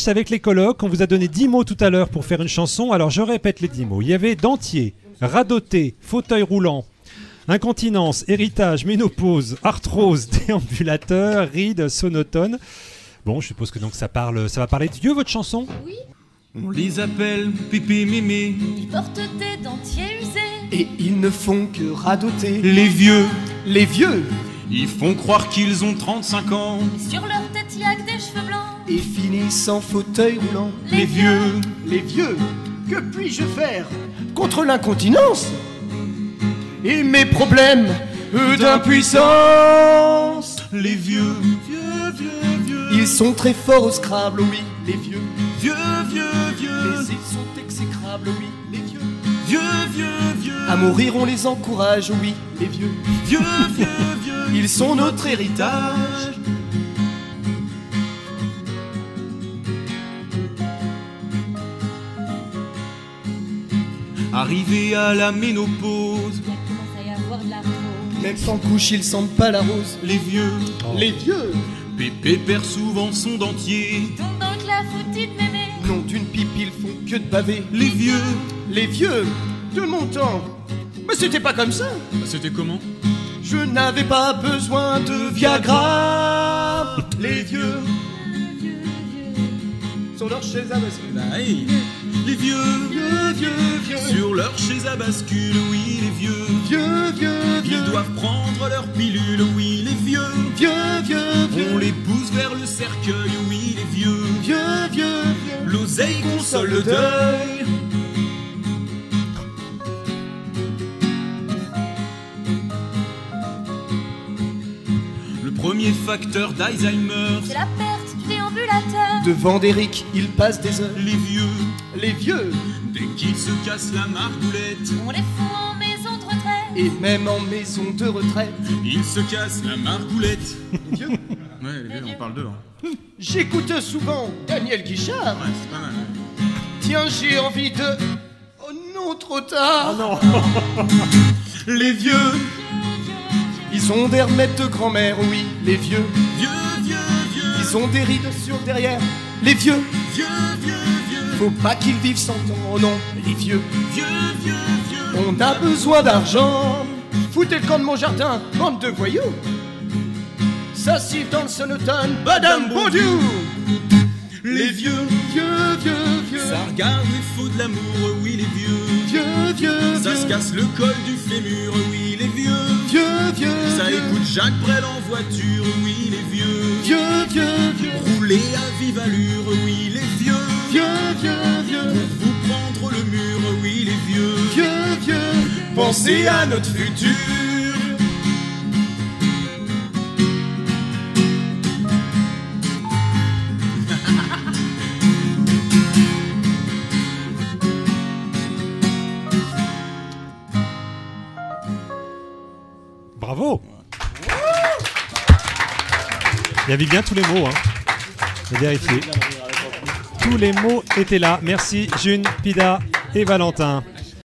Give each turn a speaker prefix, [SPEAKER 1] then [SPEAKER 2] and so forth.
[SPEAKER 1] plus avec les colocs. On vous a donné 10 mots tout à l'heure pour faire une chanson. Alors je répète les 10 mots. Il y avait dentier, radoté, fauteuil roulant, incontinence, héritage, ménopause, arthrose, déambulateur, rides, sonotone. Bon, je suppose que donc ça va parler de vieux, votre chanson ?
[SPEAKER 2] Oui.
[SPEAKER 3] On les appelle pipi mémé.
[SPEAKER 2] Ils portent des dentiers usés.
[SPEAKER 4] Et ils ne font que radoter.
[SPEAKER 3] Les vieux,
[SPEAKER 4] ils
[SPEAKER 3] font croire qu'ils ont 35 ans.
[SPEAKER 2] Mais sur leur tête y'a que des cheveux blancs.
[SPEAKER 4] et finissent en fauteuil roulant.
[SPEAKER 2] Les vieux.
[SPEAKER 4] Que puis-je faire contre l'incontinence et mes problèmes d'impuissance?
[SPEAKER 3] Les vieux,
[SPEAKER 4] Ils sont très forts au Scrabble, oui, les vieux.
[SPEAKER 3] vieux,
[SPEAKER 4] Mais ils sont exécrables, oui, les vieux.
[SPEAKER 3] vieux,
[SPEAKER 4] À mourir, on les encourage, oui, les vieux.
[SPEAKER 3] vieux,
[SPEAKER 4] Ils sont notre héritage.
[SPEAKER 3] Arrivé à la ménopause,
[SPEAKER 2] Il commence à y avoir de la rose.
[SPEAKER 4] Même sans couche, ils sentent pas la rose.
[SPEAKER 3] les vieux,
[SPEAKER 4] Les vieux
[SPEAKER 3] Pépé perd souvent son dentier.
[SPEAKER 2] Ils tombent dans le clafoutis de mémé.
[SPEAKER 4] n'ont d'une pipe, ils font que de baver.
[SPEAKER 3] Les vieux,
[SPEAKER 4] Les vieux de mon temps. Mais c'était pas comme ça.
[SPEAKER 3] c'était comment?
[SPEAKER 4] Je n'avais pas besoin de Viagra. Les vieux sur leur chaise à bascule.
[SPEAKER 3] Hey, les vieux, sur leur chaise à bascule, oui, les vieux. Ils doivent prendre leur pilule, oui, les vieux. On les pousse vers le cercueil, oui, les vieux. L'oseille console le deuil. Le premier facteur d'Alzheimer,
[SPEAKER 2] C'est la perte du déambulateur.
[SPEAKER 4] Devant d'Eric, ils passent des heures.
[SPEAKER 3] les vieux.
[SPEAKER 4] Les vieux,
[SPEAKER 3] Dès qu'ils se cassent la margoulette,
[SPEAKER 2] On les fout en maison de retraite.
[SPEAKER 4] et même en maison de retraite.
[SPEAKER 3] ils se cassent la margoulette.
[SPEAKER 4] Les vieux.
[SPEAKER 3] Ouais, les vieux, on parle d'eux. Hein.
[SPEAKER 4] J'écoute souvent Daniel Guichard.
[SPEAKER 3] Ouais, c'est pas mal.
[SPEAKER 4] Tiens, j'ai envie de... Oh non, trop tard.
[SPEAKER 3] Les vieux,
[SPEAKER 4] Ils ont des remèdes de grand-mère, oui, les vieux.
[SPEAKER 3] vieux.
[SPEAKER 4] Ils ont des rides sur le derrière, les vieux.
[SPEAKER 3] Vieux.
[SPEAKER 4] Faut pas qu'ils vivent 100 ans, oh non, les vieux.
[SPEAKER 3] Vieux.
[SPEAKER 4] On a besoin d'argent. Foutez le camp de mon jardin, bande de voyous. S'assivent dans le sonotone, Madame Bondieu.
[SPEAKER 3] Les vieux, ça regarde les faux de l'amour, oui, les vieux. Ça se casse le col du fémur, oui, les vieux. Ça écoute Jacques Brel en voiture, oui, les vieux. Rouler à vive allure, oui, les vieux. Pour vous prendre le mur, oui, les vieux. Pensez à notre futur.
[SPEAKER 1] Bravo. Il y avait bien tous les mots, hein. J'ai vérifié. Tous les mots étaient là. Merci June, Pida et Valentin.